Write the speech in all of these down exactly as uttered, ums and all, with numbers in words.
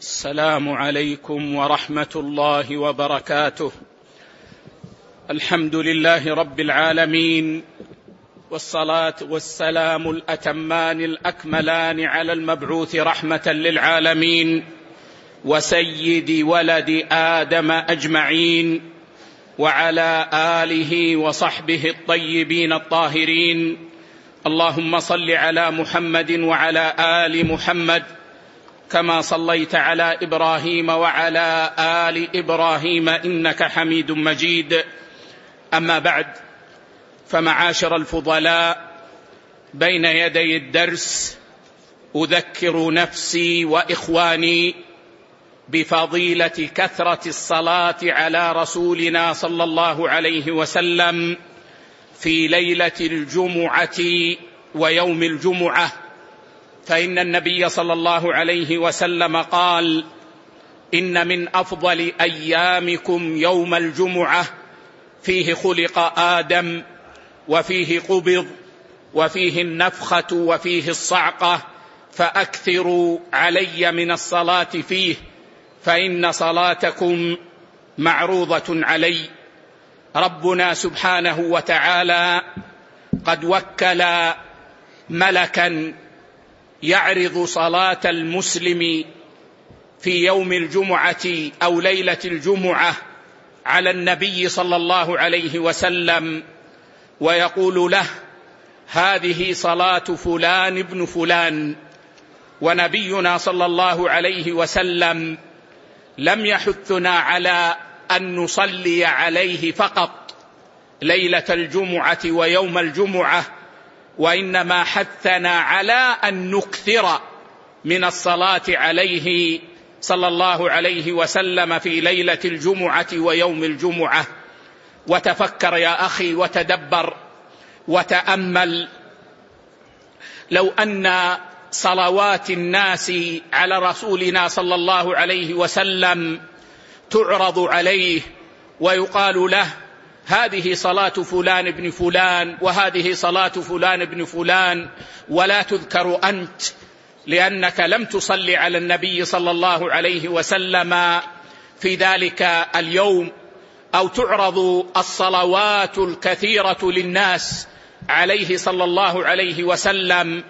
السلام عليكم ورحمة الله وبركاته. الحمد لله رب العالمين، والصلاة والسلام الأتمان الأكملان على المبعوث رحمة للعالمين وسيد ولد آدم أجمعين، وعلى آله وصحبه الطيبين الطاهرين. اللهم صل على محمد وعلى آل محمد كما صليت على إبراهيم وعلى آل إبراهيم إنك حميد مجيد. أما بعد، فمعاشر الفضلاء، بين يدي الدرس أذكر نفسي وإخواني بفضيلة كثرة الصلاة على رسولنا صلى الله عليه وسلم في ليلة الجمعة ويوم الجمعة، فإن النبي صلى الله عليه وسلم قال: إن من أفضل أيامكم يوم الجمعة، فيه خلق آدم، وفيه قبض، وفيه النفخة، وفيه الصعقة، فأكثروا علي من الصلاة فيه، فإن صلاتكم معروضة علي. ربنا سبحانه وتعالى قد وكل ملكا يعرض صلاة المسلم في يوم الجمعة أو ليلة الجمعة على النبي صلى الله عليه وسلم، ويقول له: هذه صلاة فلان ابن فلان. ونبينا صلى الله عليه وسلم لم يحثنا على أن نصلي عليه فقط ليلة الجمعة ويوم الجمعة، وإنما حثنا على أن نكثر من الصلاة عليه صلى الله عليه وسلم في ليلة الجمعة ويوم الجمعة. وتفكر يا أخي وتدبر وتأمل، لو أن صلوات الناس على رسولنا صلى الله عليه وسلم تعرض عليه ويقال له: هذه صلاة فلان ابن فلان، وهذه صلاة فلان ابن فلان، ولا تذكر أنت لأنك لم تصل على النبي صلى الله عليه وسلم في ذلك اليوم، أو تعرض الصلوات الكثيرة للناس عليه صلى الله عليه وسلم،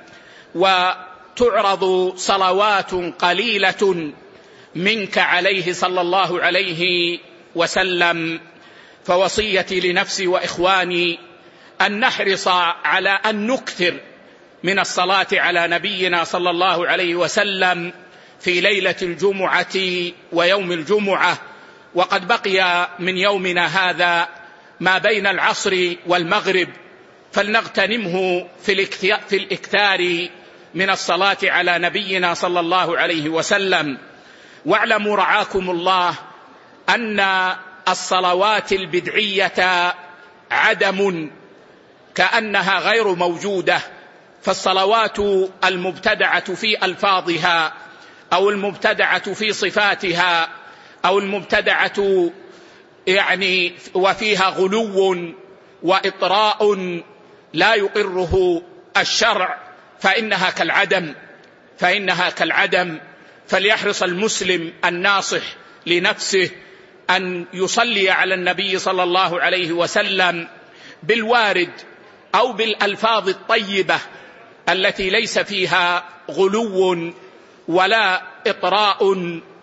وتعرض صلوات قليلة منك عليه صلى الله عليه وسلم. فوصيتي لنفسي وإخواني أن نحرص على أن نكثر من الصلاة على نبينا صلى الله عليه وسلم في ليلة الجمعة ويوم الجمعة. وقد بقي من يومنا هذا ما بين العصر والمغرب، فلنغتنمه في الإكثار من الصلاة على نبينا صلى الله عليه وسلم. واعلموا رعاكم الله أن الصلوات البدعية عدم، كأنها غير موجودة. فالصلوات المبتدعة في ألفاظها، أو المبتدعة في صفاتها، أو المبتدعة يعني وفيها غلو وإطراء لا يقره الشرع، فإنها كالعدم فإنها كالعدم فليحرص المسلم الناصح لنفسه أن يصلي على النبي صلى الله عليه وسلم بالوارد أو بالألفاظ الطيبة التي ليس فيها غلو ولا إطراء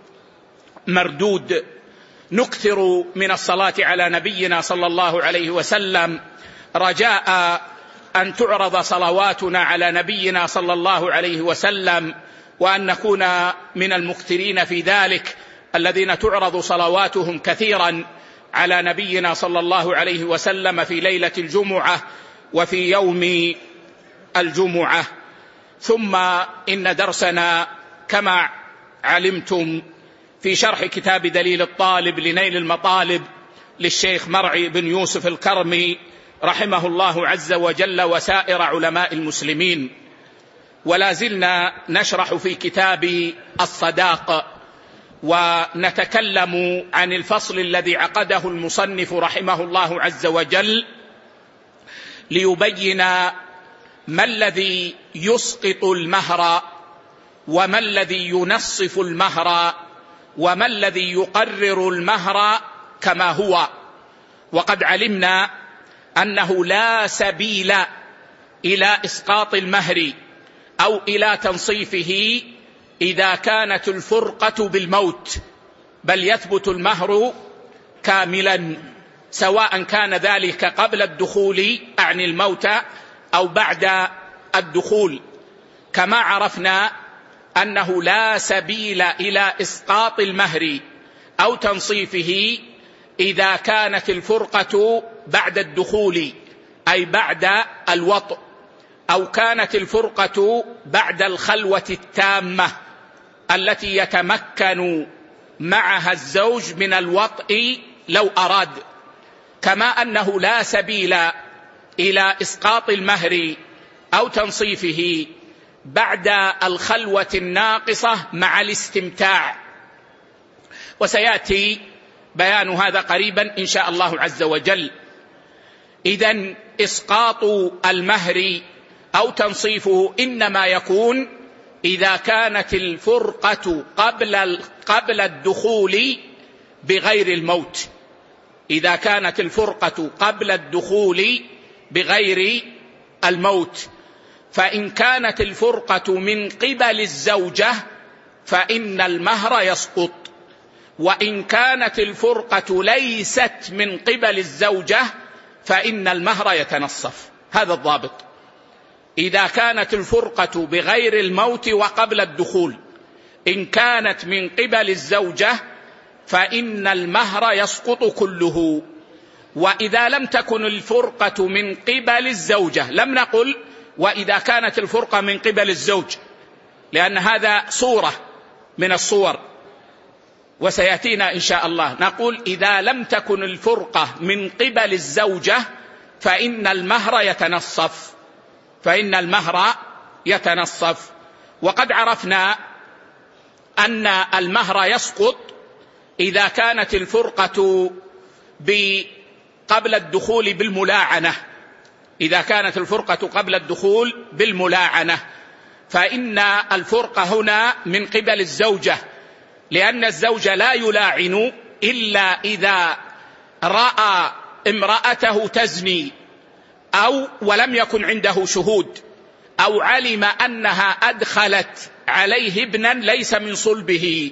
مردود. نكثر من الصلاة على نبينا صلى الله عليه وسلم رجاء أن تعرض صلواتنا على نبينا صلى الله عليه وسلم، وأن نكون من المكثرين في ذلك، الذين تعرض صلواتهم كثيرا على نبينا صلى الله عليه وسلم في ليلة الجمعة وفي يوم الجمعة. ثم إن درسنا كما علمتم في شرح كتاب دليل الطالب لنيل المطالب للشيخ مرعي بن يوسف الكرمي رحمه الله عز وجل وسائر علماء المسلمين. ولا زلنا نشرح في كتاب الصداق، ونتكلم عن الفصل الذي عقده المصنف رحمه الله عز وجل ليبين ما الذي يسقط المهر وما الذي ينصف المهر وما الذي يقرر المهر كما هو. وقد علمنا أنه لا سبيل إلى إسقاط المهر أو إلى تنصيفه إذا كانت الفرقة بالموت، بل يثبت المهر كاملا سواء كان ذلك قبل الدخول أعني الموت أو بعد الدخول. كما عرفنا أنه لا سبيل إلى إسقاط المهر أو تنصيفه إذا كانت الفرقة بعد الدخول أي بعد الوطء، أو كانت الفرقة بعد الخلوة التامة التي يتمكن معها الزوج من الوطء لو أراد. كما أنه لا سبيل إلى إسقاط المهر أو تنصيفه بعد الخلوة الناقصة مع الاستمتاع، وسيأتي بيان هذا قريبا إن شاء الله عز وجل. إذن إسقاط المهر أو تنصيفه إنما يكون إذا كانت الفرقة قبل قبل الدخول بغير الموت، إذا كانت الفرقة قبل الدخول بغير الموت. فإن كانت الفرقة من قبل الزوجة فإن المهر يسقط، وإن كانت الفرقة ليست من قبل الزوجة فإن المهر يتنصف. هذا الضابط. إذا كانت الفرقة بغير الموت وقبل الدخول، إن كانت من قبل الزوجة فإن المهر يسقط كله. وإذا لم تكن الفرقة من قبل الزوجة، لم نقل وإذا كانت الفرقة من قبل الزوج، لأن هذا صورة من الصور وسيأتينا إن شاء الله. نقول إذا لم تكن الفرقة من قبل الزوجة فإن المهر يتنصف، فإن المهر يتنصف. وقد عرفنا أن المهر يسقط إذا كانت الفرقة قبل الدخول بالملاعنة، إذا كانت الفرقة قبل الدخول بالملاعنة فإن الفرقة هنا من قبل الزوجة، لأن الزوج لا يلاعن إلا إذا رأى امرأته تزني أو ولم يكن عنده شهود، أو علم أنها أدخلت عليه ابنا ليس من صلبه.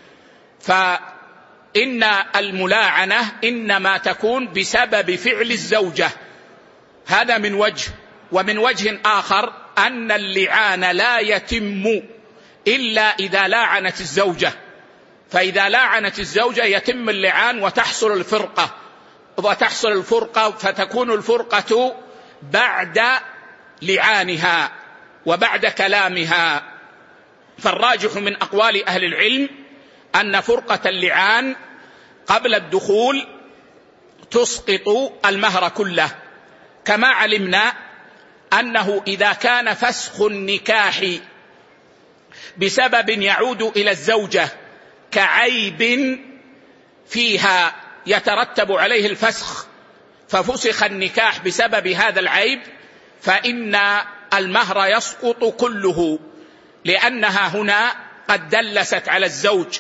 فإن الملاعنة إنما تكون بسبب فعل الزوجة، هذا من وجه. ومن وجه آخر أن اللعان لا يتم إلا إذا لاعنت الزوجة، فإذا لاعنت الزوجة يتم اللعان وتحصل الفرقة وتحصل الفرقة فتكون الفرقة بعد لعانها وبعد كلامها. فالراجح من أقوال أهل العلم أن فرقة اللعان قبل الدخول تسقط المهر كله. كما علمنا أنه إذا كان فسخ النكاح بسبب يعود إلى الزوجة كعيب فيها يترتب عليه الفسخ، ففسخ النكاح بسبب هذا العيب، فإن المهر يسقط كله، لأنها هنا قد دلست على الزوج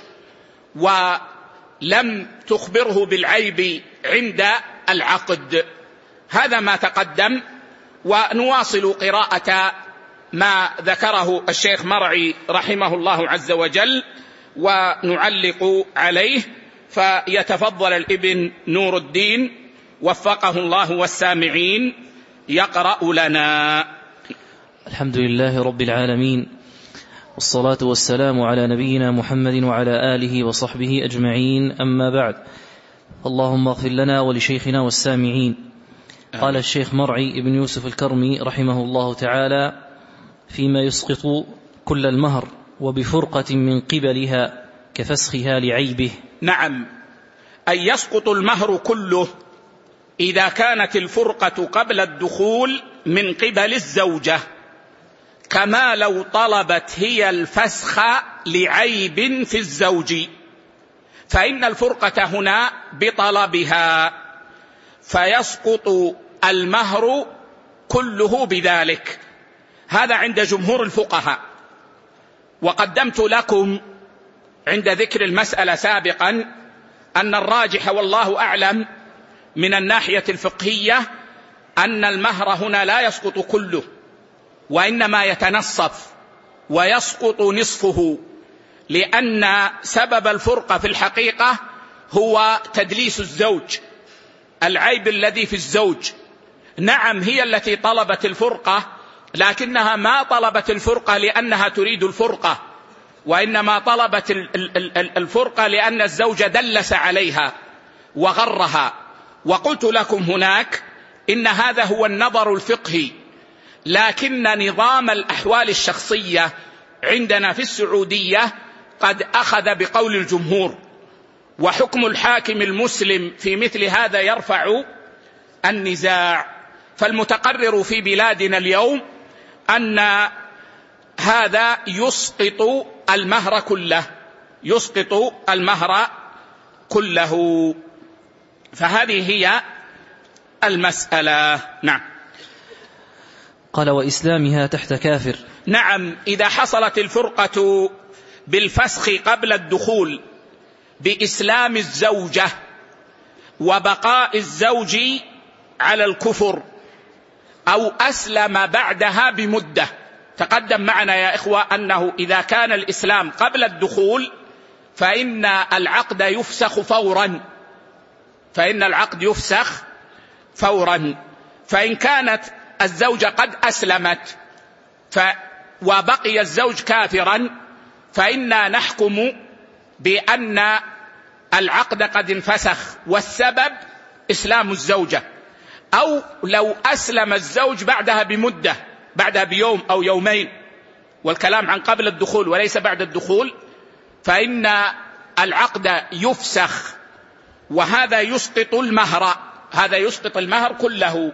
ولم تخبره بالعيب عند العقد. هذا ما تقدم، ونواصل قراءة ما ذكره الشيخ مرعي رحمه الله عز وجل ونعلق عليه. فيتفضل الابن نور الدين وفقه الله والسامعين يقرأ لنا. الحمد لله رب العالمين، والصلاة والسلام على نبينا محمد وعلى آله وصحبه أجمعين، أما بعد. اللهم اغفر لنا ولشيخنا والسامعين. قال الشيخ مرعي ابن يوسف الكرمي رحمه الله تعالى فيما يسقط كل المهر وبفرقة من قبلها كفسخها لعيبه. نعم، أي يسقط المهر كله إذا كانت الفرقة قبل الدخول من قبل الزوجة، كما لو طلبت هي الفسخ لعيب في الزوج، فإن الفرقة هنا بطلبها، فيسقط المهر كله بذلك. هذا عند جمهور الفقهاء. وقدمت لكم عند ذكر المسألة سابقا أن الراجح والله أعلم من الناحية الفقهية أن المهر هنا لا يسقط كله، وإنما يتنصف ويسقط نصفه، لأن سبب الفرقة في الحقيقة هو تدليس الزوج، العيب الذي في الزوج. نعم هي التي طلبت الفرقة، لكنها ما طلبت الفرقة لأنها تريد الفرقة، وإنما طلبت الفرقة لأن الزوج دلس عليها وغرها. وقلت لكم هناك إن هذا هو النظر الفقهي، لكن نظام الأحوال الشخصية عندنا في السعودية قد أخذ بقول الجمهور، وحكم الحاكم المسلم في مثل هذا يرفع النزاع. فالمتقرر في بلادنا اليوم أن هذا يسقط المهر كله، يسقط المهر كله. فهذه هي المسألة. نعم. قال: وإسلامها تحت كافر. نعم، إذا حصلت الفرقة بالفسخ قبل الدخول بإسلام الزوجة وبقاء الزوج على الكفر، أو أسلم بعدها بمدة. تقدم معنا يا إخوة أنه إذا كان الإسلام قبل الدخول فإن العقد يفسخ فورا، فإن العقد يفسخ فورا. فإن كانت الزوجة قد أسلمت ف وبقي الزوج كافرا، فإنا نحكم بأن العقد قد انفسخ، والسبب إسلام الزوجة. أو لو أسلم الزوج بعدها بمدة، بعدها بيوم أو يومين، والكلام عن قبل الدخول وليس بعد الدخول، فإن العقد يفسخ، وهذا يسقط المهر، هذا يسقط المهر كله،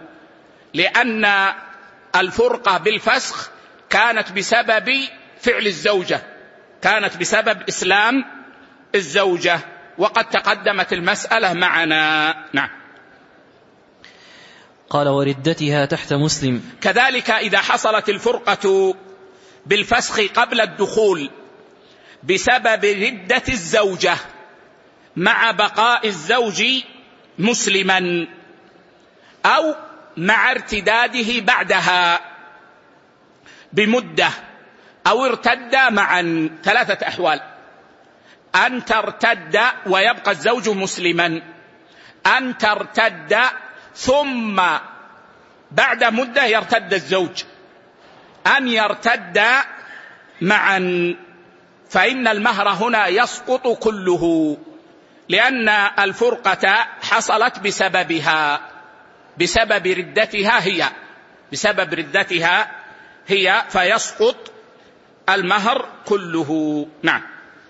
لأن الفرقة بالفسخ كانت بسبب فعل الزوجة، كانت بسبب إسلام الزوجة، وقد تقدمت المسألة معنا. نعم. قال: وردتها تحت مسلم. كذلك إذا حصلت الفرقة بالفسخ قبل الدخول بسبب ردة الزوجة مع بقاء الزوج مسلما، أو مع ارتداده بعدها بمدة، أو ارتد معا، ثلاثة أحوال: أن ترتد ويبقى الزوج مسلما، أن ترتد ثم بعد مدة يرتد الزوج، أن يرتد معا، فإن المهر هنا يسقط كله، لأن الفرقة حصلت بسببها، بسبب ردتها هي، بسبب ردتها هي، فيسقط المهر كله. نعم.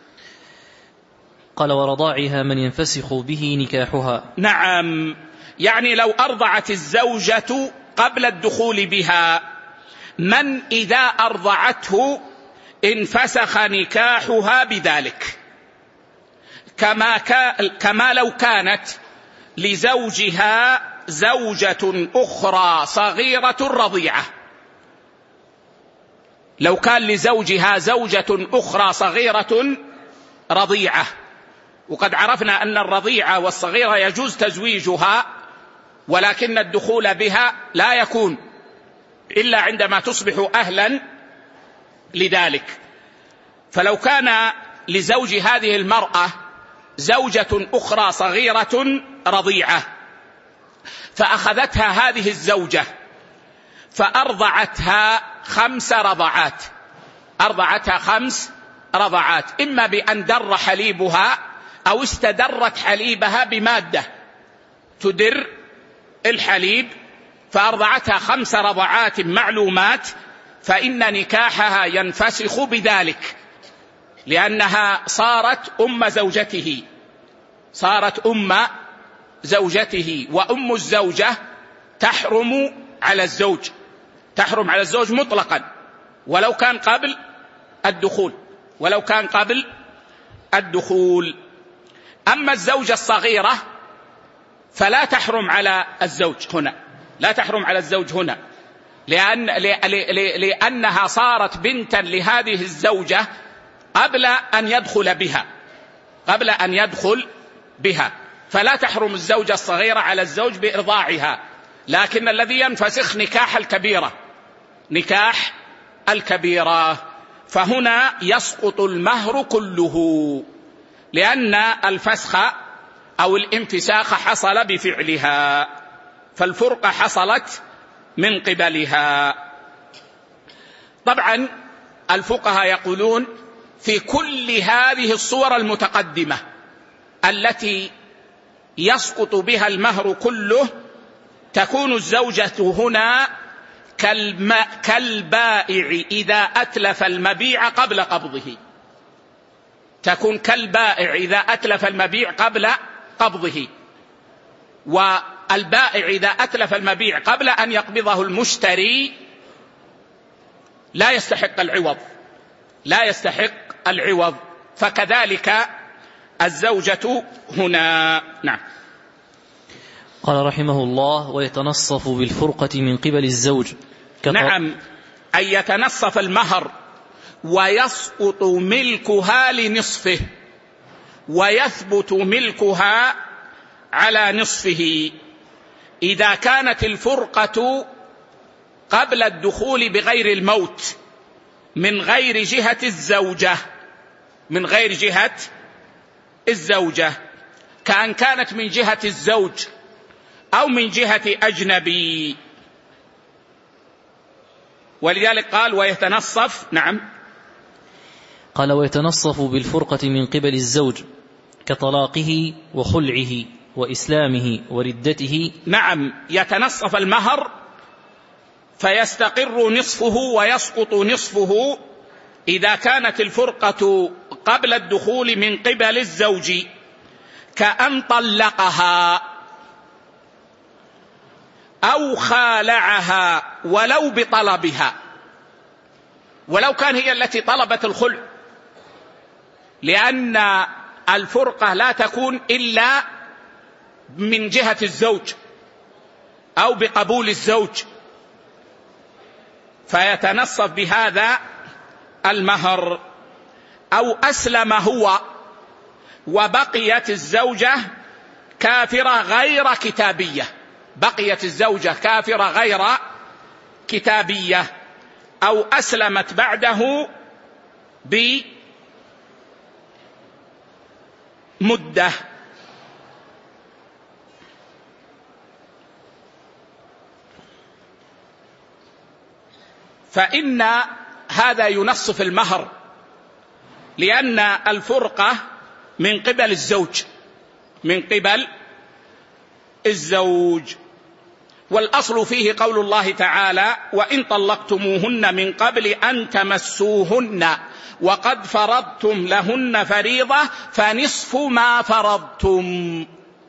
قال: ورضاعها من ينفسخ به نكاحها. نعم، يعني لو أرضعت الزوجة قبل الدخول بها، من إذا أرضعته انفسخ نكاحها بذلك، كما, كما لو كانت لزوجها زوجة أخرى صغيرة رضيعة. لو كان لزوجها زوجة أخرى صغيرة رضيعة، وقد عرفنا أن الرضيعة والصغيرة يجوز تزويجها، ولكن الدخول بها لا يكون إلا عندما تصبح أهلا لذلك. فلو كان لزوج هذه المرأة زوجة أخرى صغيرة رضيعة، فأخذتها هذه الزوجة فأرضعتها خمس رضعات، أرضعتها خمس رضعات، إما بأن در حليبها أو استدرت حليبها بمادة تدر الحليب، فأرضعتها خمس رضعات معلومات، فإن نكاحها ينفسخ بذلك، لأنها صارت أم زوجته، صارت أم زوجته، وأم الزوجة تحرم على الزوج، تحرم على الزوج مطلقا، ولو كان قبل الدخول، ولو كان قبل الدخول. أما الزوجة الصغيرة فلا تحرم على الزوج هنا، لا تحرم على الزوج هنا، لأن لأنها صارت بنتا لهذه الزوجة قبل أن يدخل بها قبل أن يدخل بها فلا تحرم الزوجة الصغيرة على الزوج بإرضاعها، لكن الذي ينفسخ نكاح الكبيرة نكاح الكبيرة فهنا يسقط المهر كله، لأن الفسخ أو الانفساخ حصل بفعلها، فالفرقة حصلت من قبلها. طبعا الفقهاء يقولون في كل هذه الصور المتقدمة التي يسقط بها المهر كله تكون الزوجة هنا كالبائع إذا أتلف المبيع قبل قبضه تكون كالبائع إذا أتلف المبيع قبل قبضه، والبائع إذا أتلف المبيع قبل أن يقبضه المشتري لا يستحق العوض لا يستحق العوض فكذلك الزوجة هنا. نعم. قال رحمه الله: ويتنصف بالفرقة من قبل الزوج. نعم، أن يتنصف المهر ويسقط ملكها لنصفه ويثبت ملكها على نصفه إذا كانت الفرقة قبل الدخول بغير الموت من غير جهة الزوجة من غير جهة الزوجة كأن كانت من جهة الزوج أو من جهة أجنبي، ولذلك قال ويتنصف. نعم. قال: ويتنصف بالفرقة من قبل الزوج كطلاقه وخلعه وإسلامه وردته. نعم، يتنصف المهر فيستقر نصفه ويسقط نصفه إذا كانت الفرقة قبل الدخول من قبل الزوج، كأن طلقها أو خالعها ولو بطلبها، ولو كان هي التي طلبت الخلع، لأن الفرقة لا تكون إلا من جهة الزوج أو بقبول الزوج، فيتنصف بهذا المهر. أو أسلم هو وبقيت الزوجة كافرة غير كتابية بقيت الزوجة كافرة غير كتابية أو أسلمت بعده بمدة. فإن هذا ينصف المهر، لأن الفرقة من قبل الزوج من قبل الزوج والأصل فيه قول الله تعالى: وإن طلقتموهن من قبل أن تمسوهن وقد فرضتم لهن فريضة فنصف ما فرضتم.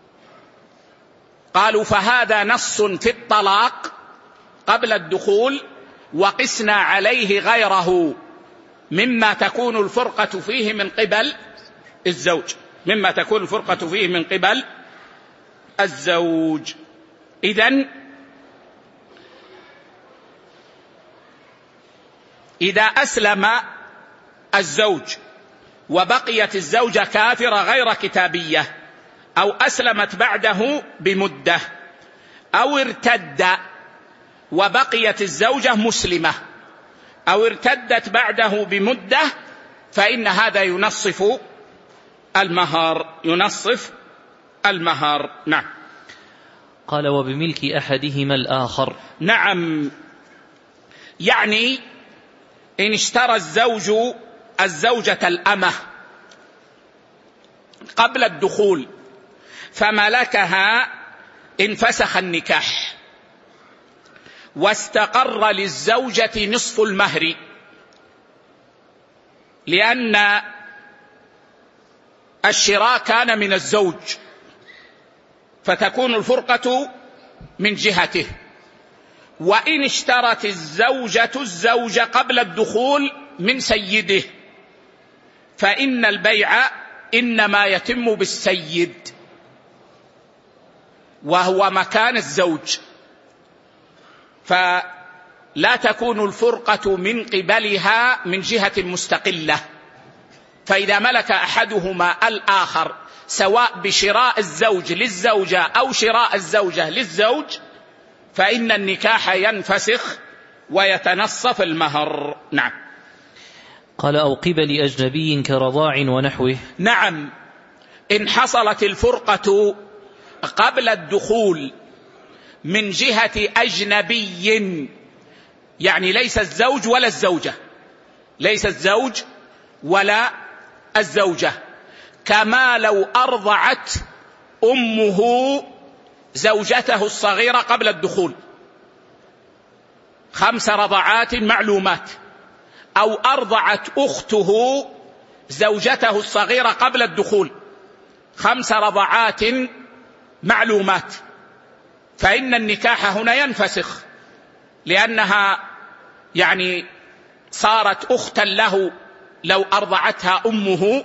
قالوا فهذا نص في الطلاق قبل الدخول، وقسنا عليه غيره مما تكون الفرقة فيه من قبل الزوج مما تكون الفرقة فيه من قبل الزوج. إذن إذا أسلم الزوج وبقيت الزوجة كافرة غير كتابية أو أسلمت بعده بمدة أو ارتد وبقيت الزوجة مسلمة أو ارتدت بعده بمدة، فإن هذا ينصف المهر ينصف المهر. نعم. قال: وبملك أحدهما الآخر. نعم، يعني إن اشترى الزوج الزوجة الأمة قبل الدخول فملكها انفسخ النكاح واستقر للزوجة نصف المهر، لأن الشراء كان من الزوج فتكون الفرقة من جهته. وإن اشترت الزوجة الزوج قبل الدخول من سيده فإن البيع إنما يتم بالسيد وهو مكان الزوج، فلا تكون الفرقة من قبلها من جهة مستقلة، فإذا ملك أحدهما الآخر سواء بشراء الزوج للزوجة أو شراء الزوجة للزوج فإن النكاح ينفسخ ويتنصف المهر. نعم. قال أو قبل أجنبي كرضاع ونحوه. نعم، إن حصلت الفرقة قبل الدخول من جهة أجنبي، يعني ليس الزوج ولا الزوجة، ليس الزوج ولا الزوجة، كما لو أرضعت أمه زوجته الصغيرة قبل الدخول خمس رضعات معلومات، أو أرضعت أخته زوجته الصغيرة قبل الدخول خمس رضعات معلومات، فإن النكاح هنا ينفسخ، لأنها يعني صارت أختا له لو أرضعتها أمه،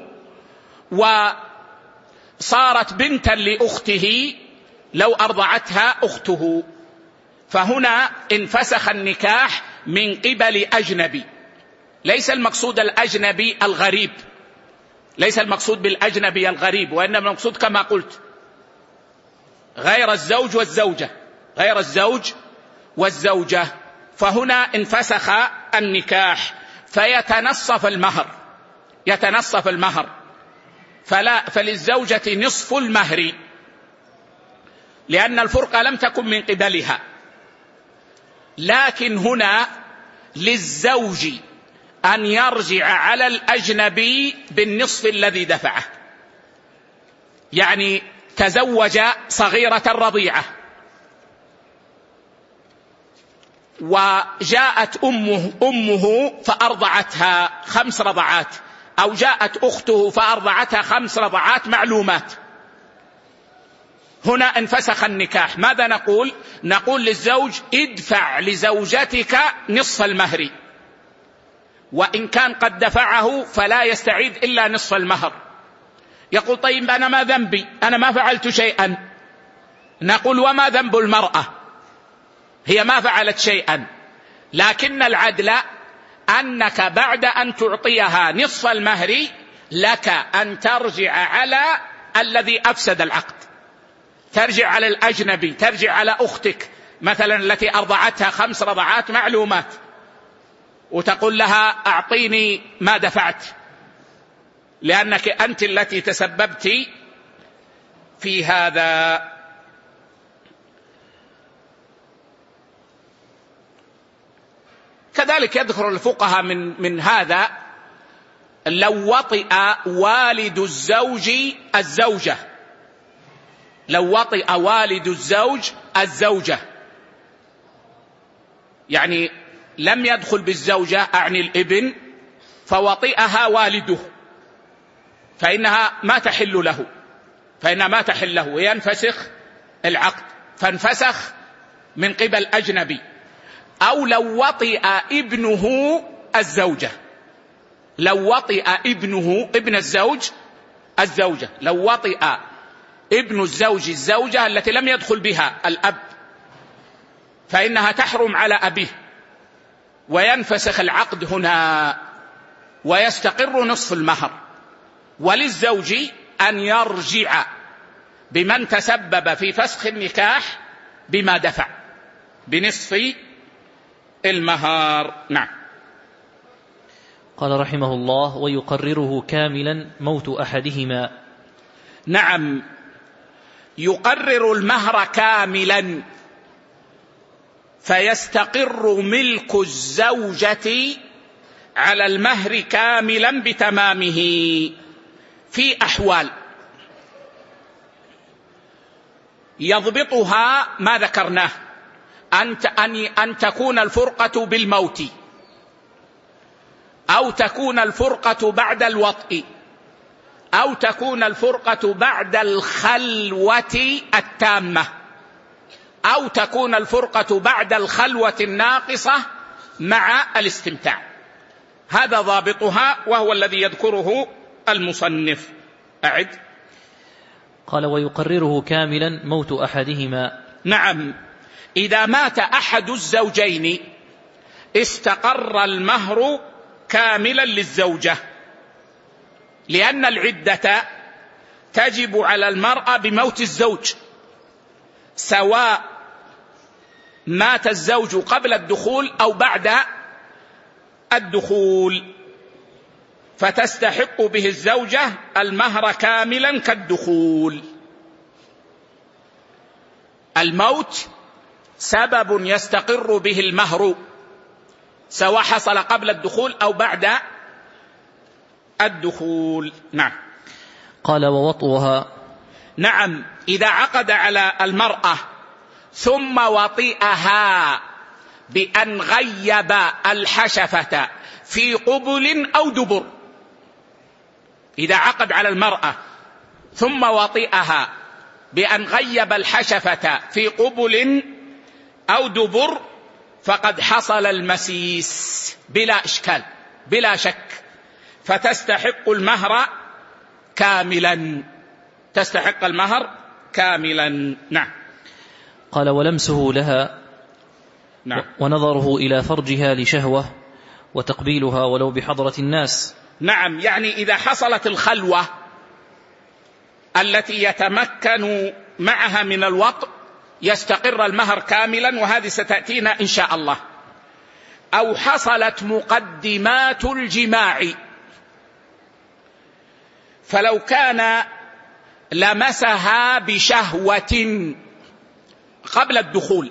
وصارت بنتا لأخته لو أرضعتها أخته، فهنا انفسخ النكاح من قبل أجنبي. ليس المقصود الأجنبي الغريب، ليس المقصود بالأجنبي الغريب، وإنما المقصود كما قلت غير الزوج والزوجة، غير الزوج والزوجة، فهنا انفسخ النكاح فيتنصف المهر، يتنصف المهر، فلا فللزوجة نصف المهر، لأن الفرقة لم تكن من قبلها، لكن هنا للزوج أن يرجع على الأجنبي بالنصف الذي دفعه. يعني تزوج صغيرة رضيعة وجاءت أمه, أمه فأرضعتها خمس رضعات، أو جاءت أخته فأرضعتها خمس رضعات معلومات، هنا انفسخ النكاح. ماذا نقول؟ نقول للزوج ادفع لزوجتك نصف المهر، وإن كان قد دفعه فلا يستعيد إلا نصف المهر. يقول طيب أنا ما ذنبي، أنا ما فعلت شيئا. نقول وما ذنب المرأة؟ هي ما فعلت شيئا، لكن العدل أنك بعد أن تعطيها نصف المهر لك أن ترجع على الذي أفسد العقد، ترجع على الأجنبي، ترجع على أختك مثلا التي أرضعتها خمس رضعات معلومات، وتقول لها أعطيني ما دفعت، لأنك أنت التي تسببت في هذا. كذلك يذكر الفقهاء من, من هذا لو وطئ والد الزوج الزوجة، لو وطئ والد الزوج الزوجة، يعني لم يدخل بالزوجة أعني الابن، فوطئها والده، فإنها ما تحل له، فإنها ما تحل له وينفسخ العقد، فانفسخ من قبل أجنبي. أو لو وطئ ابنه الزوجة، لو وطئ ابنه ابن الزوج الزوجة، لو وطئ ابن الزوج الزوجة التي لم يدخل بها الأب، فإنها تحرم على أبيه، وينفسخ العقد هنا ويستقر نصف المهر. وللزوج أن يرجع بمن تسبب في فسخ النكاح بما دفع بنصف المهر. نعم. قال رحمه الله ويقرره كاملا موت أحدهما. نعم، يقرر المهر كاملا فيستقر ملك الزوجة على المهر كاملا بتمامه في أحوال يضبطها ما ذكرناه، أن تكون الفرقة بالموت، أو تكون الفرقة بعد الوطء، أو تكون الفرقة بعد الخلوة التامة، أو تكون الفرقة بعد الخلوة الناقصة مع الاستمتاع. هذا ضابطها وهو الذي يذكره المصنف. أعد. قال ويقرره كاملا موت أحدهما. نعم، إذا مات أحد الزوجين استقر المهر كاملا للزوجة، لأن العدة تجب على المرأة بموت الزوج، سواء مات الزوج قبل الدخول أو بعد الدخول، فتستحق به الزوجة المهر كاملا كالدخول. الموت سبب يستقر به المهر، سواء حصل قبل الدخول أو بعد الدخول. نعم. قال ووطئها. نعم، إذا عقد على المرأة ثم وطئها بأن غيب الحشفة في قبل أو دبر، إذا عقد على المرأة ثم وطئها بأن غيب الحشفة في قبل أو دبر فقد حصل المسيس بلا إشكال بلا شك، فتستحق المهر كاملا، تستحق المهر كاملا. نعم. قال ولمسه لها. نعم. ونظره إلى فرجها لشهوة وتقبيلها ولو بحضرة الناس. نعم، يعني إذا حصلت الخلوة التي يتمكن معها من الوطء يستقر المهر كاملا، وهذه ستأتينا إن شاء الله. أو حصلت مقدمات الجماع، فلو كان لمسها بشهوة قبل الدخول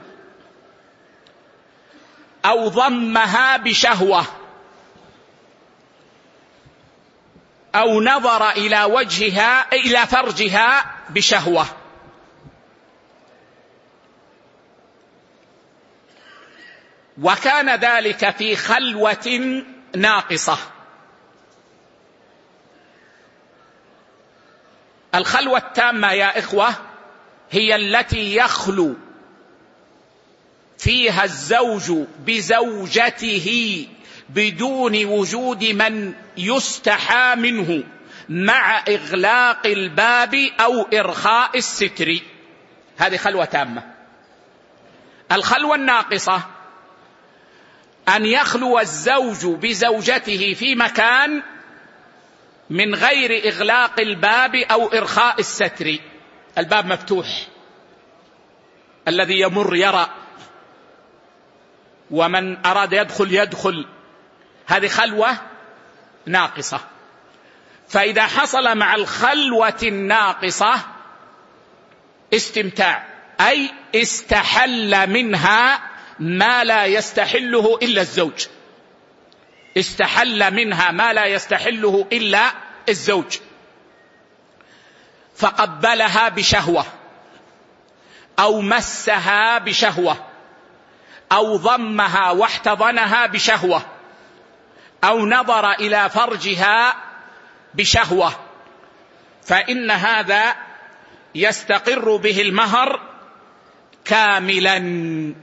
أو ضمها بشهوة أو نظر إلى وجهها إلى فرجها بشهوة، وكان ذلك في خلوة ناقصة. الخلوة التامة يا إخوة هي التي يخلو فيها الزوج بزوجته بدون وجود من يستحى منه مع إغلاق الباب أو إرخاء الستر، هذه خلوة تامة. الخلوة الناقصة أن يخلو الزوج بزوجته في مكان من غير إغلاق الباب أو إرخاء الستر، الباب مفتوح، الذي يمر يرى، ومن أراد يدخل يدخل، هذه خلوة ناقصة. فإذا حصل مع الخلوة الناقصة استمتاع، أي استحل منها ما لا يستحله إلا الزوج، استحل منها ما لا يستحله إلا الزوج، فقبلها بشهوة أو مسها بشهوة أو ضمها واحتضنها بشهوة أو نظر إلى فرجها بشهوة، فإن هذا يستقر به المهر كاملا.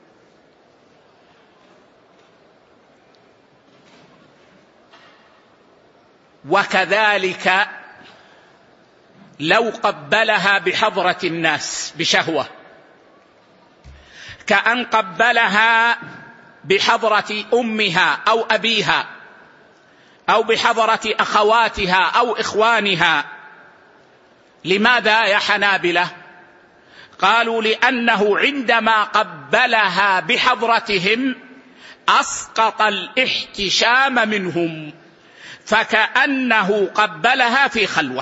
وكذلك لو قبلها بحضرة الناس بشهوة، كأن قبلها بحضرة أمها أو أبيها أو بحضرة أخواتها أو إخوانها. لماذا يا حنابلة؟ قالوا لأنه عندما قبلها بحضرتهم أسقط الاحتشام منهم، فكأنه قبلها في خلوة.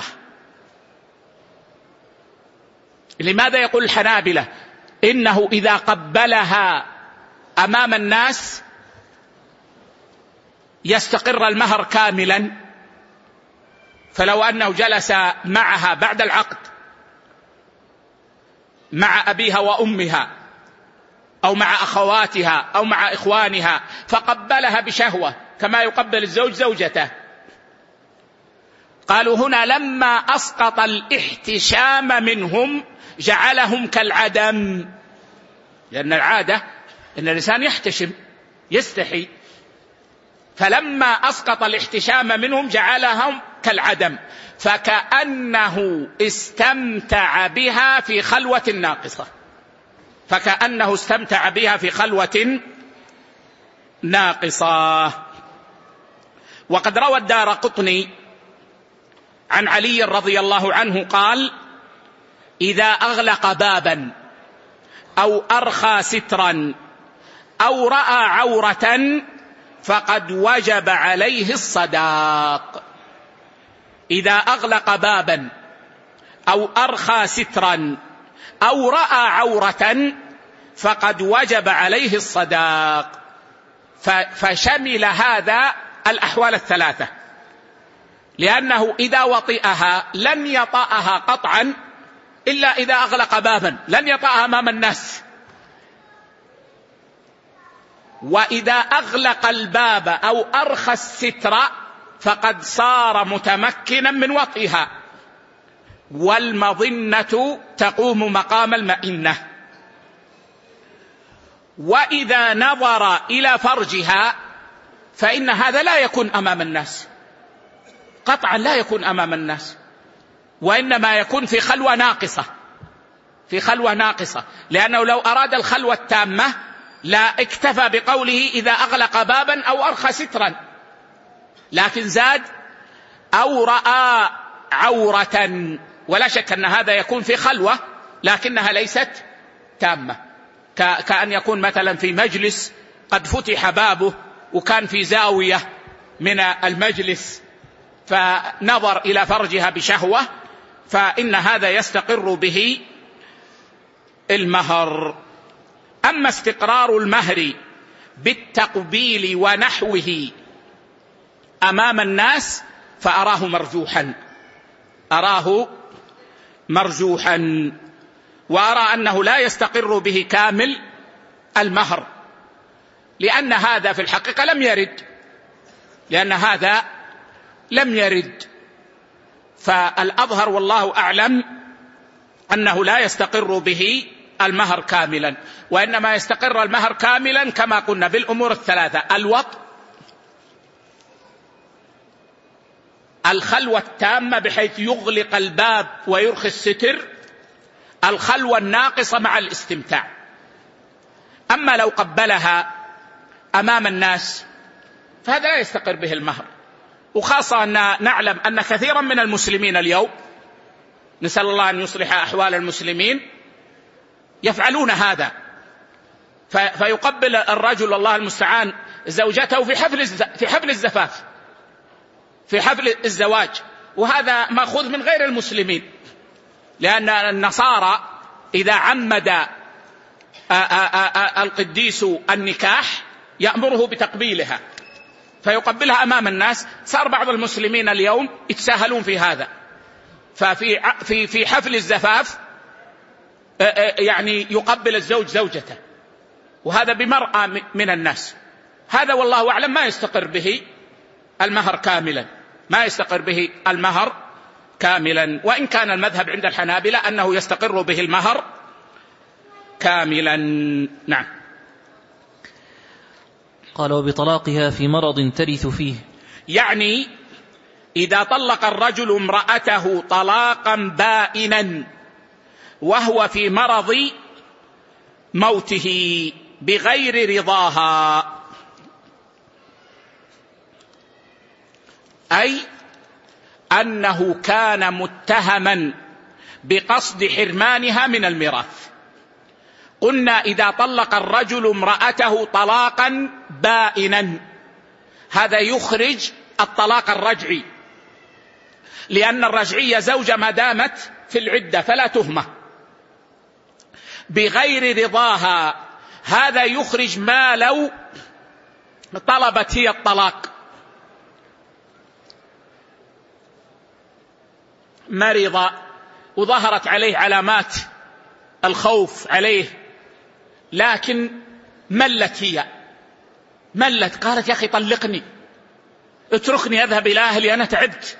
لماذا يقول الحنابلة إنه إذا قبلها أمام الناس يستقر المهر كاملا؟ فلو أنه جلس معها بعد العقد مع أبيها وأمها أو مع أخواتها أو مع إخوانها فقبلها بشهوة كما يقبل الزوج زوجته، قالوا هنا لما أسقط الاحتشام منهم جعلهم كالعدم، لأن العادة أن الإنسان يحتشم يستحي، فلما أسقط الاحتشام منهم جعلهم كالعدم، فكأنه استمتع بها في خلوة ناقصة، فكأنه استمتع بها في خلوة ناقصة. وقد روى الدارقطني عن علي رضي الله عنه قال: إذا أغلق بابا أو أرخى سترا أو رأى عورة فقد وجب عليه الصداق. إذا أغلق بابا أو أرخى سترا أو رأى عورة فقد وجب عليه الصداق. فشمل هذا الأحوال الثلاثة، لأنه إذا وطئها لن يطأها قطعا إلا إذا أغلق بابا، لن يطأها أمام الناس. وإذا أغلق الباب أو أرخى الستر فقد صار متمكنا من وطئها، والمظنة تقوم مقام المئنة. وإذا نظر إلى فرجها فإن هذا لا يكون أمام الناس قطعا، لا يكون أمام الناس، وإنما يكون في خلوة ناقصة، في خلوة ناقصة، لأنه لو أراد الخلوة التامة لا اكتفى بقوله إذا أغلق بابا أو أرخى سترا، لكن زاد أو رأى عورة، ولا شك أن هذا يكون في خلوة لكنها ليست تامة، كأن يكون مثلا في مجلس قد فتح بابه وكان في زاوية من المجلس فنظر إلى فرجها بشهوة، فإن هذا يستقر به المهر. أما استقرار المهر بالتقبيل ونحوه أمام الناس فأراه مرجوحا، أراه مرجوحا وأرى أنه لا يستقر به كامل المهر، لأن هذا في الحقيقة لم يرد، لأن هذا لم يرد. فالأظهر والله أعلم أنه لا يستقر به المهر كاملا، وإنما يستقر المهر كاملا كما قلنا بالأمور الثلاثة: الوطء، الخلوة التامة بحيث يغلق الباب ويرخي الستر، الخلوة الناقصة مع الاستمتاع. أما لو قبلها أمام الناس فهذا لا يستقر به المهر، وخاصة أن نعلم أن كثيرا من المسلمين اليوم، نسأل الله أن يصلح أحوال المسلمين، يفعلون هذا، فيقبل الرجل الله المستعان زوجته في حفل في حفل الزفاف، في حفل الزواج، وهذا مأخوذ من غير المسلمين، لأن النصارى إذا عمد القديس النكاح يأمره بتقبيلها فيقبلها أمام الناس. صار بعض المسلمين اليوم يتساهلون في هذا، ففي في في حفل الزفاف يعني يقبل الزوج زوجته، وهذا بمرأة من الناس. هذا والله أعلم ما يستقر به المهر كاملا، ما يستقر به المهر كاملا، وإن كان المذهب عند الحنابلة أنه يستقر به المهر كاملا. نعم. قال: وبطلاقها في مرض ترث فيه، يعني إذا طلق الرجل امرأته طلاقا بائنا وهو في مرض موته بغير رضاها، أي أنه كان متهما بقصد حرمانها من الميراث. قلنا إذا طلق الرجل امرأته طلاقا بائنا هذا يخرج الطلاق الرجعي، لأن الرجعية زوجة ما دامت في العدة فلا تهمة. بغير رضاها هذا يخرج ما لو طلبت هي الطلاق، مرض وظهرت عليه علامات الخوف عليه، لكن ملت هي ملت قالت: يا أخي طلقني، اتركني أذهب إلى أهلي أنا تعبت.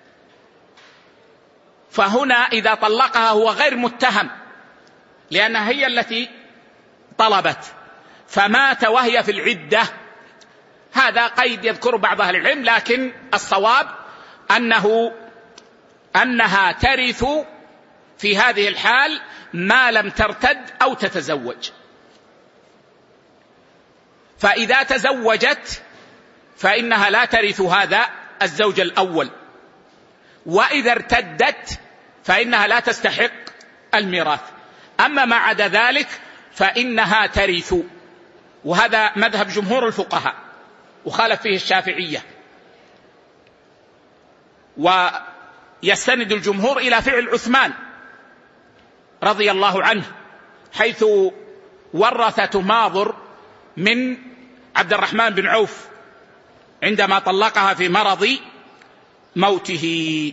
فهنا إذا طلقها هو غير متهم، لأنها هي التي طلبت، فمات وهي في العدة. هذا قيد يذكر بعض أهل العلم، لكن الصواب أنه أنها ترث في هذه الحال ما لم ترتد أو تتزوج. فإذا تزوجت فإنها لا ترث هذا الزوج الأول، وإذا ارتدت فإنها لا تستحق الميراث. أما ما عدا ذلك فإنها ترث، وهذا مذهب جمهور الفقهاء وخالف فيه الشافعية. ويستند الجمهور إلى فعل عثمان رضي الله عنه، حيث ورث تماضر من عبد الرحمن بن عوف عندما طلقها في مرض موته.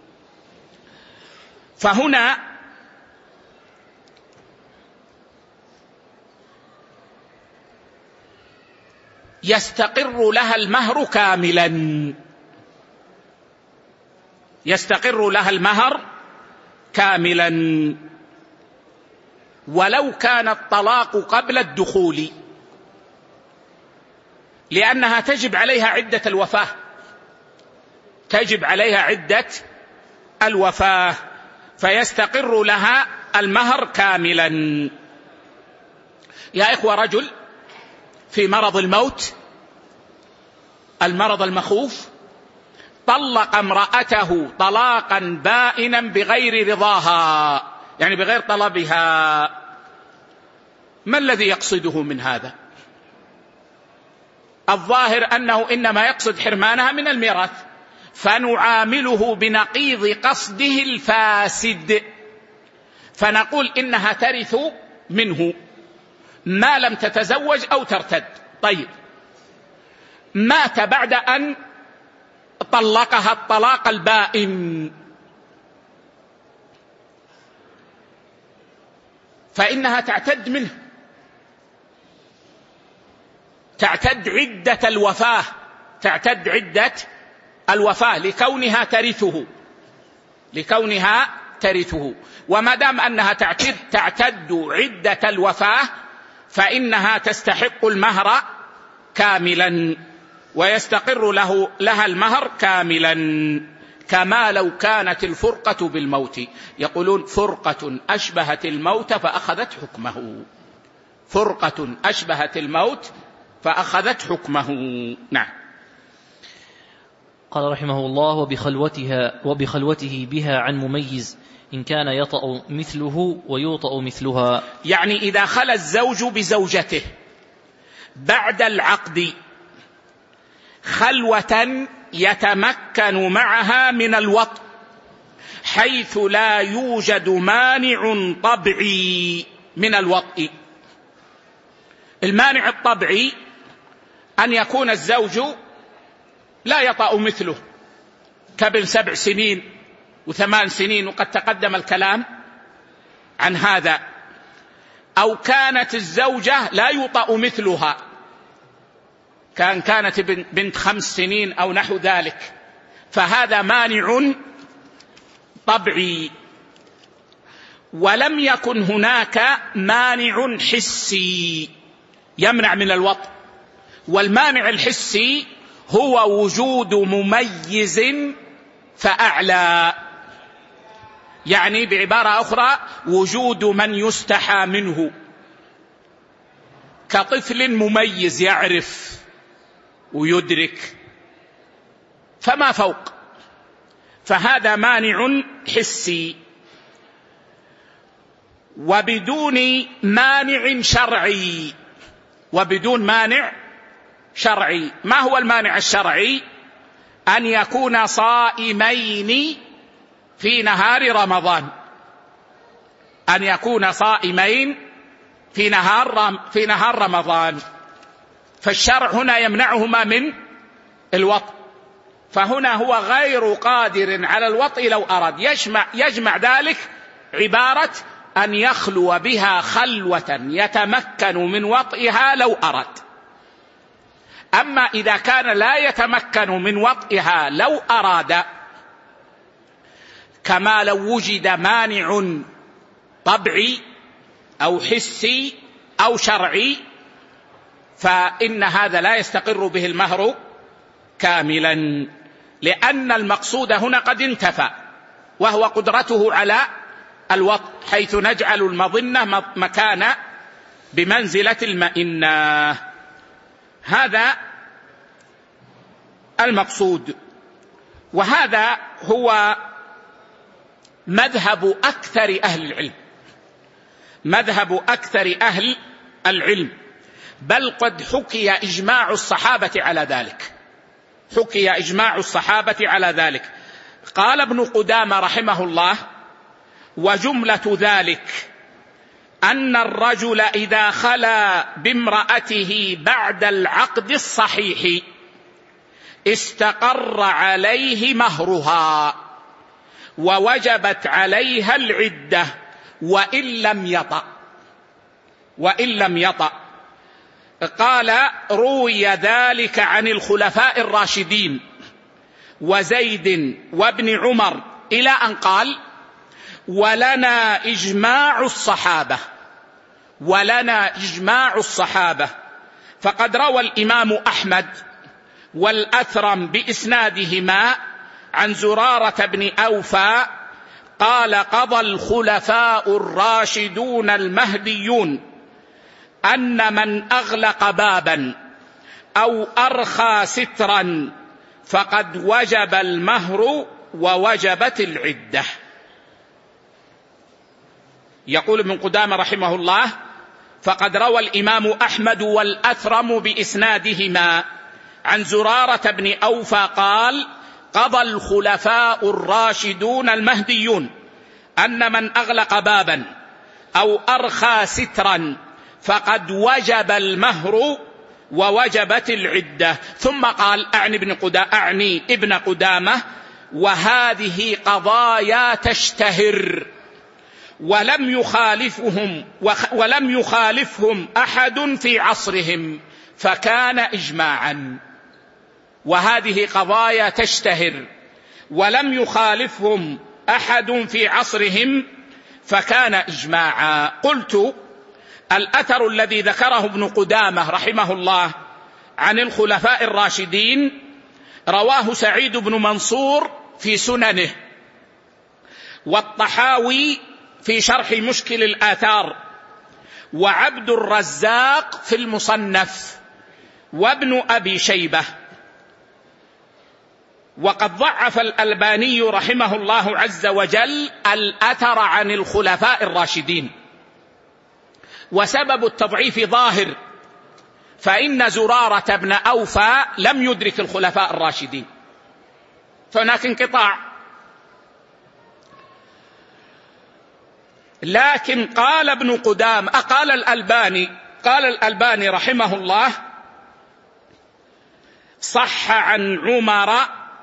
فهنا يستقر لها المهر كاملا، يستقر لها المهر كاملا ولو كان الطلاق قبل الدخول، لأنها تجب عليها عدة الوفاة، تجب عليها عدة الوفاة، فيستقر لها المهر كاملا. يا إخوة، رجل في مرض الموت، المرض المخوف، طلق امرأته طلاقا بائنا بغير رضاها، يعني بغير طلبها. ما الذي يقصده من هذا؟ الظاهر أنه إنما يقصد حرمانها من الميراث، فنعامله بنقيض قصده الفاسد، فنقول إنها ترث منه ما لم تتزوج أو ترتد. طيب، مات بعد أن طلقها الطلاق البائن، فإنها تعتد منه، تعتد عدة الوفاة، تعتد عدة الوفاة لكونها ترثه، لكونها ترثه. وما دام أنها تعتد, تعتد عدة الوفاة فإنها تستحق المهر كاملا، ويستقر له لها المهر كاملا، كما لو كانت الفرقة بالموت. يقولون فرقة أشبهت الموت فأخذت حكمه، فرقة أشبهت الموت فأخذت حكمه. نعم. قال رحمه الله: وبخلوتها وبخلوته بها عن مميز إن كان يطأ مثله ويوطأ مثلها. يعني إذا خلى الزوج بزوجته بعد العقد خلوة يتمكن معها من الوطء حيث لا يوجد مانع طبعي من الوطء. المانع الطبعي أن يكون الزوج لا يطأ مثله، كابن سبع سنين وثمان سنين، وقد تقدم الكلام عن هذا، أو كانت الزوجة لا يطأ مثلها، كان كانت بنت خمس سنين أو نحو ذلك، فهذا مانع طبعي. ولم يكن هناك مانع حسي يمنع من الوطء، والمانع الحسي هو وجود مميز فأعلى، يعني بعبارة أخرى وجود من يستحى منه، كطفل مميز يعرف ويدرك فما فوق، فهذا مانع حسي. وبدون مانع شرعي، وبدون مانع شرعي. ما هو المانع الشرعي؟ أن يكون صائمين في نهار رمضان، أن يكون صائمين في نهار في نهار رمضان، فالشرع هنا يمنعهما من الوطء، فهنا هو غير قادر على الوطء لو أراد. يجمع, يجمع ذلك عبارة أن يخلو بها خلوة يتمكن من وطئها لو أراد. أما إذا كان لا يتمكن من وطئها لو أراد، كما لو وجد مانع طبعي أو حسي أو شرعي، فإن هذا لا يستقر به المهر كاملا، لأن المقصود هنا قد انتفى، وهو قدرته على الوطء، حيث نجعل المظنة مكان بمنزلة المئنة. هذا المقصود. وهذا هو مذهب أكثر أهل العلم، مذهب أكثر أهل العلم، بل قد حكي إجماع الصحابة على ذلك، حكي إجماع الصحابة على ذلك. قال ابن قدامة رحمه الله: وجملة ذلك أن الرجل إذا خلا بامرأته بعد العقد الصحيح استقر عليه مهرها ووجبت عليها العدة وإن لم يطأ وإن لم يطأ قال: روي ذلك عن الخلفاء الراشدين وزيد وابن عمر، إلى أن قال: ولنا إجماع الصحابة ولنا إجماع الصحابة فقد روى الإمام أحمد والأثرم بإسنادهما عن زرارة بن أوفى قال: قضى الخلفاء الراشدون المهديون أن من أغلق بابا أو أرخى سترا فقد وجب المهر ووجبت العدة. يقول ابن قدامة رحمه الله: فقد روى الإمام أحمد والأثرم بإسنادهما عن زرارة بن أوفى قال: قضى الخلفاء الراشدون المهديون أن من أغلق بابا أو أرخى سترا فقد وجب المهر ووجبت العدة. ثم قال: أعني ابن قدامة, أعني ابن قدامة وهذه قضايا تشتهر ولم يخالفهم ولم يخالفهم أحد في عصرهم فكان إجماعا. وهذه قضايا تشتهر ولم يخالفهم أحد في عصرهم فكان إجماعا. قلت: الأثر الذي ذكره ابن قدامة رحمه الله عن الخلفاء الراشدين رواه سعيد بن منصور في سننه، والطحاوي في شرح مشكل الآثار، وعبد الرزاق في المصنف، وابن أبي شيبة. وقد ضعف الألباني رحمه الله عز وجل الأثر عن الخلفاء الراشدين، وسبب التضعيف ظاهر، فإن زرارة بن أوفى لم يدرك الخلفاء الراشدين، فهناك انقطاع. لكن قال ابن قدامة قال الألباني قال الألباني رحمه الله: صح عن عمر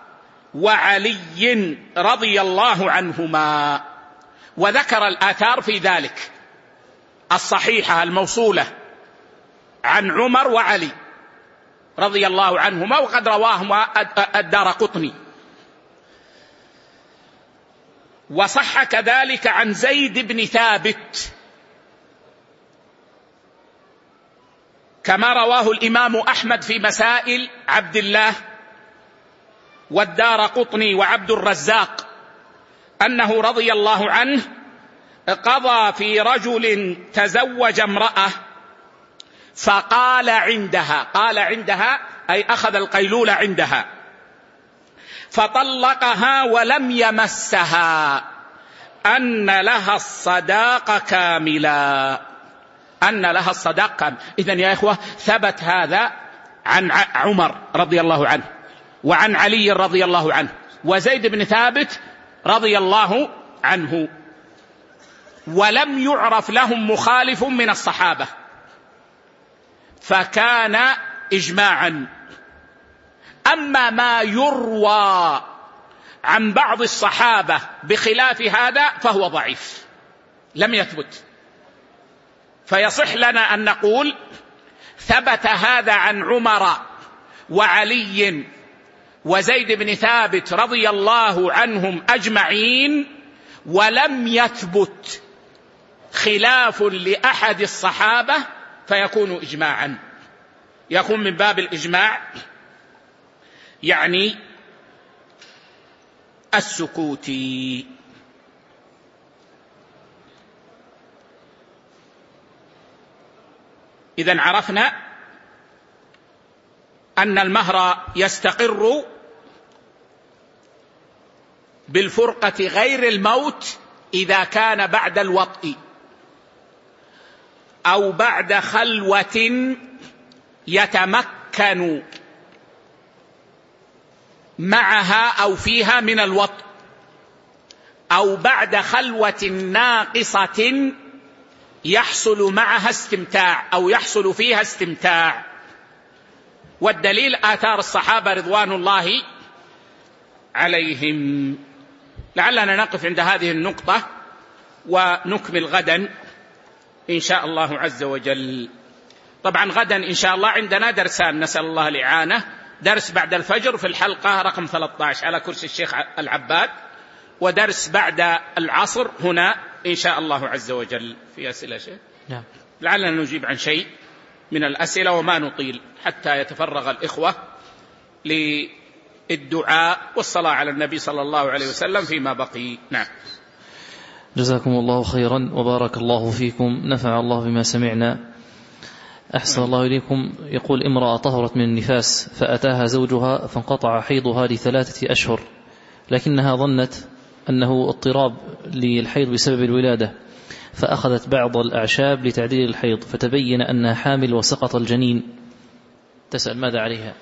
وعلي رضي الله عنهما، وذكر الآثار في ذلك الصحيحة الموصولة عن عمر وعلي رضي الله عنهما، وقد رواهما الدارقطني. وصح كذلك عن زيد بن ثابت كما رواه الإمام أحمد في مسائل عبد الله والدارقطني وعبد الرزاق أنه رضي الله عنه قضى في رجل تزوج امرأة فقال عندها، قال عندها أي أخذ القيلولة عندها، فطلقها ولم يمسها، أن لها الصداق كاملا، أن لها الصداق كاملا. إذن يا إخوة ثبت هذا عن عمر رضي الله عنه وعن علي رضي الله عنه وزيد بن ثابت رضي الله عنه، ولم يعرف لهم مخالف من الصحابة، فكان إجماعا. أما ما يروى عن بعض الصحابة بخلاف هذا فهو ضعيف لم يثبت، فيصح لنا أن نقول ثبت هذا عن عمر وعلي وزيد بن ثابت رضي الله عنهم أجمعين، ولم يثبت خلاف لأحد الصحابة فيكون إجماعا، يكون من باب الإجماع يعني السكوتي. إذن عرفنا أن المهر يستقر بالفرقة غير الموت إذا كان بعد الوطء أو بعد خلوة يتمكن معها أو فيها من الوطء، أو بعد خلوة ناقصة يحصل معها استمتاع أو يحصل فيها استمتاع. والدليل آثار الصحابة رضوان الله عليهم. لعلنا نقف عند هذه النقطة ونكمل غدا إن شاء الله عز وجل. طبعا غدا إن شاء الله عندنا درسان، نسأل الله الإعانة. درس بعد الفجر في الحلقة رقم ثلاثة عشر على كرسي الشيخ العباد، ودرس بعد العصر هنا إن شاء الله عز وجل. في أسئلة شيء؟ نعم. لعلنا نجيب عن شيء من الأسئلة وما نطيل حتى يتفرغ الإخوة للدعاء والصلاة على النبي صلى الله عليه وسلم فيما بقي. نعم. جزاكم الله خيرا وبارك الله فيكم، نفع الله بما سمعنا. أحسن الله إليكم. يقول: امرأة طهرت من النفاس فأتاها زوجها فانقطع حيضها لثلاثة أشهر، لكنها ظنت أنه اضطراب للحيض بسبب الولادة، فأخذت بعض الأعشاب لتعديل الحيض، فتبين أنها حامل وسقط الجنين. تسأل ماذا عليها؟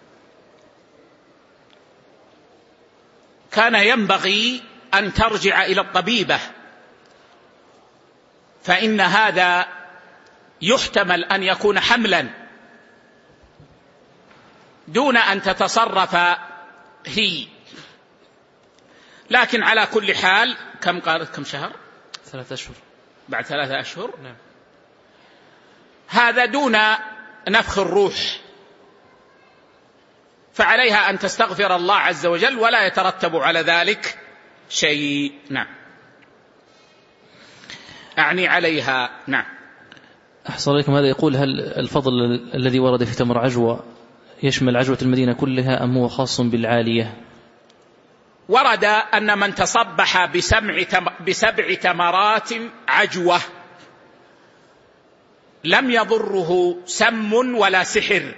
كان ينبغي أن ترجع إلى الطبيبة، فإن هذا يحتمل أن يكون حملا دون أن تتصرف هي. لكن على كل حال كم قالت كم شهر؟ ثلاثة أشهر. بعد ثلاثة أشهر. نعم. هذا دون نفخ الروح، فعليها أن تستغفر الله عز وجل ولا يترتب على ذلك شيء. نعم. أعني عليها. نعم. أحسن عليكم. هذا يقول: هل الفضل الذي ورد في تمر عجوة يشمل عجوة المدينة كلها أم هو خاص بالعالية؟ ورد أن من تصبح بسبع تمرات عجوة لم يضره سم ولا سحر.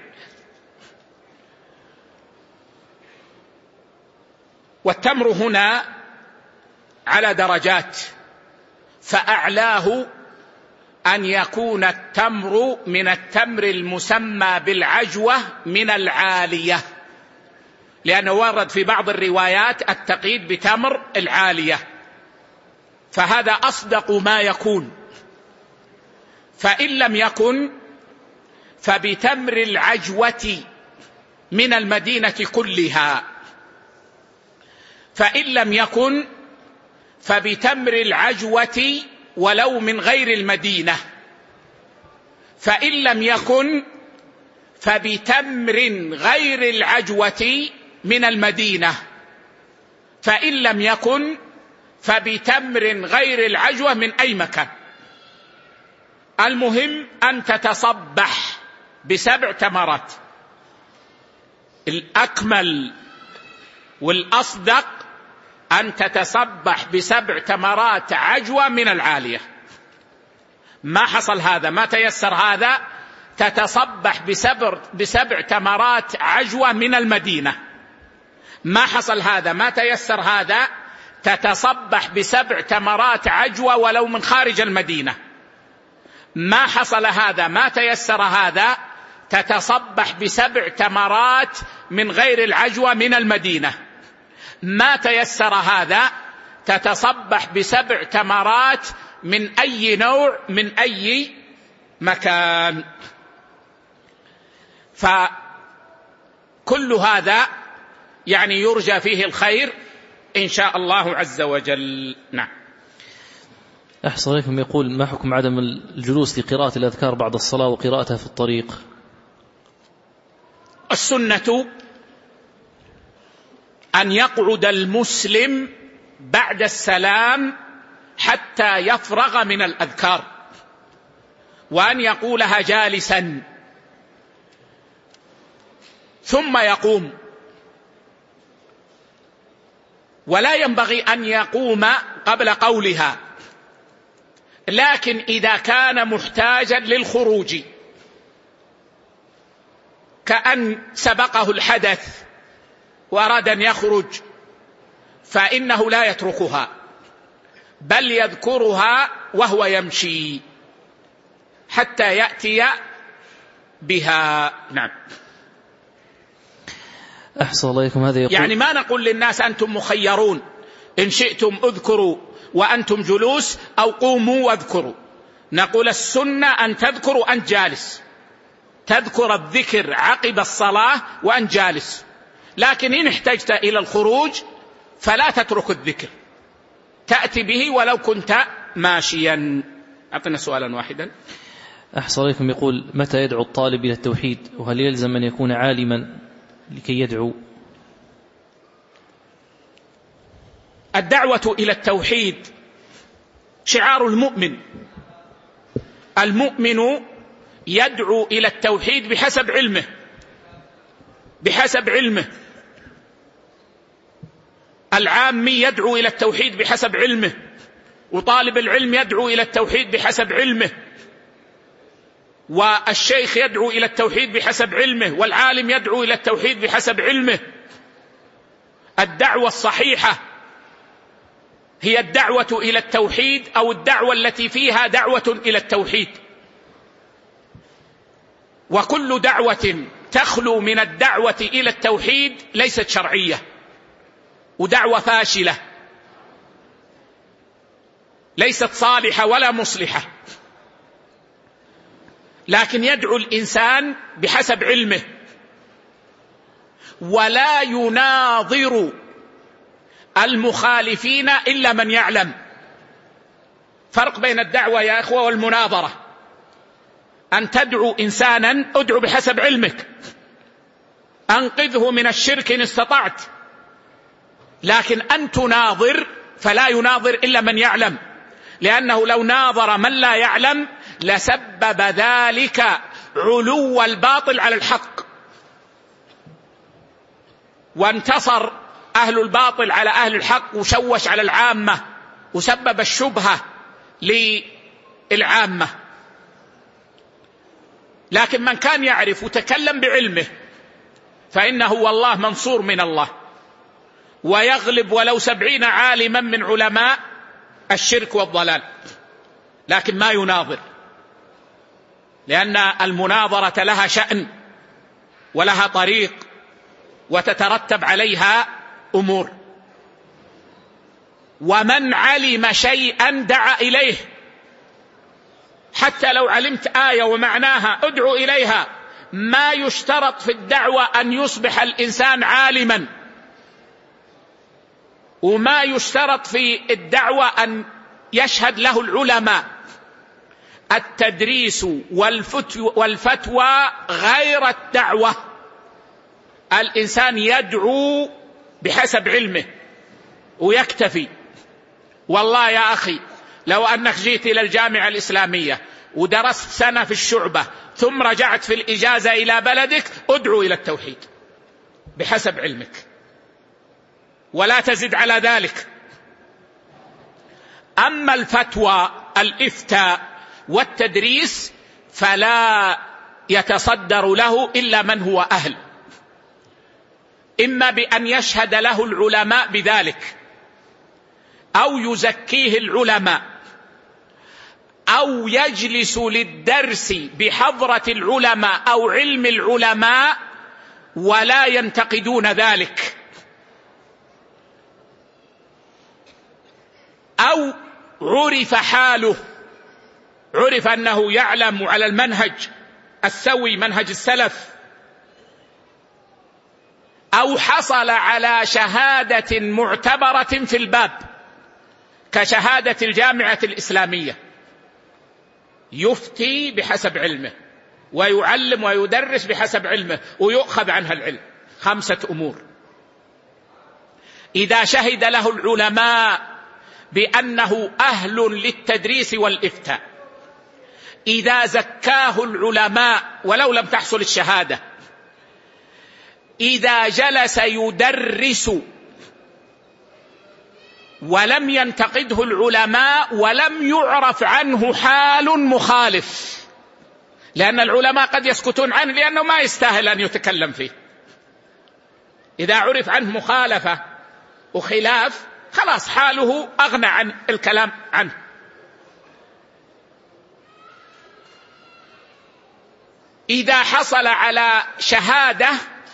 والتمر هنا على درجات، فأعلاه أن يكون التمر من التمر المسمى بالعجوة من العالية، لأنه ورد في بعض الروايات التقييد بتمر العالية، فهذا أصدق ما يكون. فإن لم يكن فبتمر العجوة من المدينة كلها، فإن لم يكن فبتمر العجوة ولو من غير المدينة، فإن لم يكن فبتمر غير العجوة من المدينة، فإن لم يكن فبتمر غير العجوة من أي مكان. المهم أن تتصبح بسبع تمرات. الأكمل والأصدق أن تتصبح بسبع تمرات عجوة من العالية. ما حصل هذا، ما تيسر هذا، تتصبح بسبع, بسبع تمرات عجوة من المدينة. ما حصل هذا، ما تيسر هذا، تتصبح بسبع تمرات عجوة ولو من خارج المدينة. ما حصل هذا، ما تيسر هذا، تتصبح بسبع تمرات من غير العجوة من المدينة. ما تيسر هذا، تتصبح بسبع تمرات من أي نوع من أي مكان. فكل هذا يعني يرجى فيه الخير إن شاء الله عز وجل. نعم. أحسن عليكم. يقول: ما حكم عدم الجلوس لقراءة الأذكار بعد الصلاة وقراءتها في الطريق؟ السنة أن يقعد المسلم بعد السلام حتى يفرغ من الأذكار، وأن يقولها جالسا ثم يقوم، ولا ينبغي أن يقوم قبل قولها. لكن إذا كان محتاجا للخروج، كأن سبقه الحدث وأراد أن يخرج فإنه لا يتركها بل يذكرها وهو يمشي حتى يأتي بها. نعم. أحسن الله إليكم. هذا يقول يعني ما نقول للناس أنتم مخيرون، إن شئتم اذكروا وأنتم جلوس أو قوموا واذكروا. نقول السنة أن تذكروا أنت جالس، تذكر الذكر عقب الصلاة وأنت جالس، لكن إن احتجت إلى الخروج فلا تترك الذكر، تأتي به ولو كنت ماشيا. أعطنا سؤالا واحدا. أحسن الله إليكم. يقول متى يدعو الطالب إلى التوحيد، وهل يلزم أن يكون عالما لكي يدعو؟ الدعوة إلى التوحيد شعار المؤمن. المؤمن يدعو إلى التوحيد بحسب علمه بحسب علمه العامي يدعو إلى التوحيد بحسب علمه، وطالب العلم يدعو إلى التوحيد بحسب علمه، والشيخ يدعو إلى التوحيد بحسب علمه، والعالم يدعو إلى التوحيد بحسب علمه. الدعوة الصحيحة هي الدعوة إلى التوحيد، أو الدعوة التي فيها دعوة إلى التوحيد. وكل دعوة تخلو من الدعوة إلى التوحيد ليست شرعية، ودعوة فاشلة ليست صالحة ولا مصلحة. لكن يدعو الإنسان بحسب علمه، ولا يناظر المخالفين إلا من يعلم. فرق بين الدعوة يا أخوة والمناظرة. أن تدعو إنسانا ادعو بحسب علمك، أنقذه من الشرك إن استطعت، لكن أن تناظر فلا يناظر إلا من يعلم، لأنه لو ناظر من لا يعلم لسبب ذلك علو الباطل على الحق، وانتصر أهل الباطل على أهل الحق، وشوش على العامة، وسبب الشبهة للعامة. لكن من كان يعرف وتكلم بعلمه فإنه والله منصور من الله، ويغلب ولو سبعين عالما من علماء الشرك والضلال، لكن ما يناظر، لأن المناظرة لها شأن ولها طريق وتترتب عليها أمور. ومن علم شيئا دعا إليه، حتى لو علمت آية ومعناها ادعو إليها. ما يشترط في الدعوة أن يصبح الإنسان عالما، وما يشترط في الدعوة أن يشهد له العلماء. التدريس والفتوى غير الدعوة. الإنسان يدعو بحسب علمه ويكتفي. والله يا أخي لو أنك جيت إلى الجامعة الإسلامية ودرست سنة في الشعبة ثم رجعت في الإجازة إلى بلدك، ادعو إلى التوحيد بحسب علمك ولا تزد على ذلك. أما الفتوى الإفتاء والتدريس فلا يتصدر له إلا من هو أهل، إما بأن يشهد له العلماء بذلك، أو يزكيه العلماء، أو يجلس للدرس بحضرة العلماء أو علم العلماء ولا ينتقدون ذلك، أو عرف حاله، عرف أنه يعلم على المنهج السوي منهج السلف، أو حصل على شهادة معتبرة في الباب كشهادة الجامعة الإسلامية، يفتي بحسب علمه ويعلم ويدرس بحسب علمه ويؤخذ عنها العلم. خمسة أمور. إذا شهد له العلماء بأنه أهل للتدريس والإفتاء، إذا زكاه العلماء ولو لم تحصل الشهادة، إذا جلس يدرس ولم ينتقده العلماء ولم يعرف عنه حال مخالف، لأن العلماء قد يسكتون عنه لأنه ما يستاهل أن يتكلم فيه. إذا عرف عنه مخالفة وخلاف، خلاص حاله أغنى عن الكلام عنه. إذا حصل على شهادة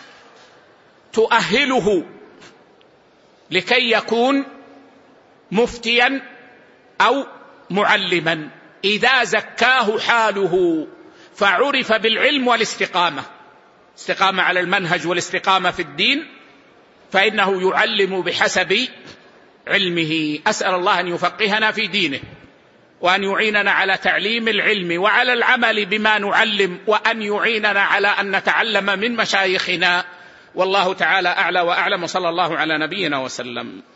تؤهله لكي يكون مفتيا أو معلما، إذا زكاه حاله فعرف بالعلم والاستقامة، استقامة على المنهج والاستقامة في الدين، فإنه يعلم بحسب علمه. أسأل الله أن يفقهنا في دينه، وأن يعيننا على تعليم العلم وعلى العمل بما نعلم، وأن يعيننا على أن نتعلم من مشايخنا. والله تعالى أعلى وأعلم، وصلى الله على نبينا وسلم.